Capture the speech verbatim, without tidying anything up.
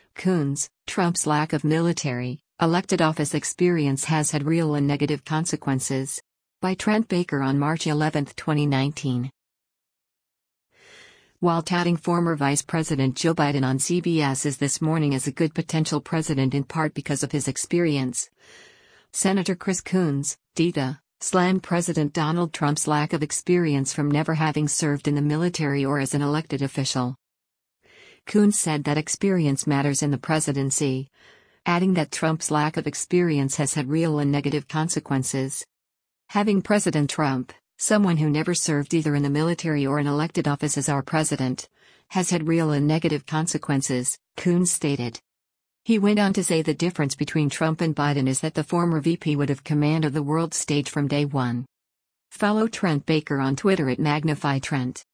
Coons, Trump's lack of military, elected office experience has had real and negative consequences. By Trent Baker on March eleventh, twenty nineteen. While touting former Vice President Joe Biden on C B S this morning as a good potential president in part because of his experience, Senator Chris Coons, D A, slammed President Donald Trump's lack of experience from never having served in the military or as an elected official. Coons said that experience matters in the presidency, adding that Trump's lack of experience has had real and negative consequences. Having President Trump, someone who never served either in the military or in elected office as our president, has had real and negative consequences, Coons stated. He went on to say the difference between Trump and Biden is that the former V P would have command of the world stage from day one. Follow Trent Baker on Twitter at Magnify Trent.